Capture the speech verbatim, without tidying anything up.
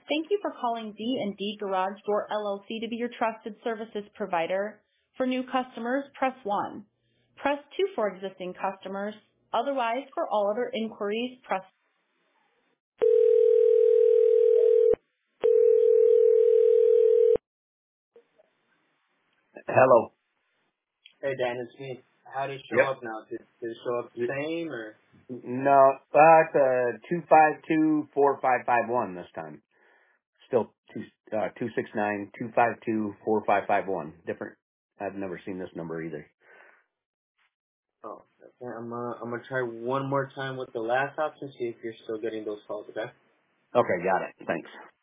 Thank you for calling D and D Garage Door L L C to be your trusted services provider. For new customers, press one. Press two for existing customers. Otherwise, for all other inquiries, press. Hello. Hey Dan, it's me. How did it show Yep. up now? Did, did it show up the same or? No, uh, it's uh, two five two four five five one this time. Still two uh, two six nine two five two four five five one. Different. I've never seen this number either. Oh, okay. I'm uh, I'm gonna try one more time with the last option, see if you're still getting those calls. Okay. Okay, got it. Thanks.